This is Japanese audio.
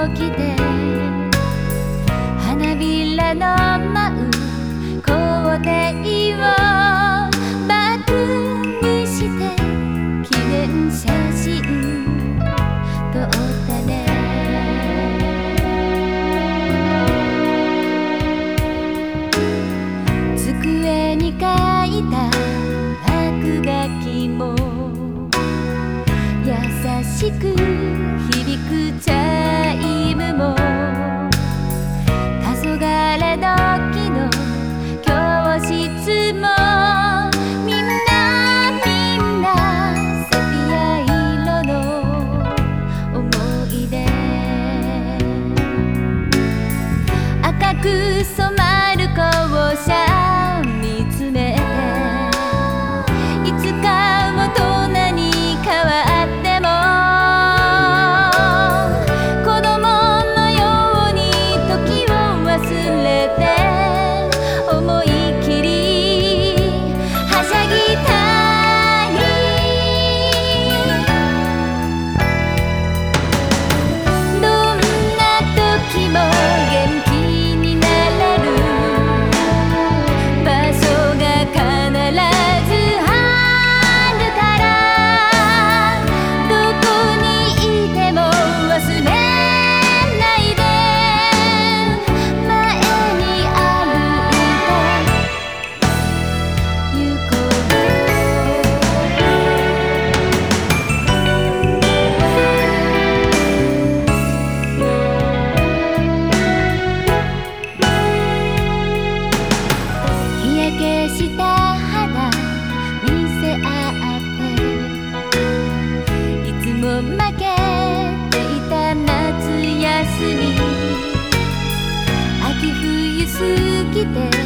起きて花びらの舞う校庭をバックにして記念写真撮ったね。机に書いた落書きも優しく響くチャイムも黄昏時の教室もみんなセピア色の思い出赤く染まる校舎見つめていつか大人に変わっても子供のように時を忘れて思い切りはしゃぎたい。どんな時も元気になれる場所が必ずあるからどこにいても忘れないで前に歩いて行こう。日焼けした肌見せ合っていつも負けていた夏休み秋冬過ぎて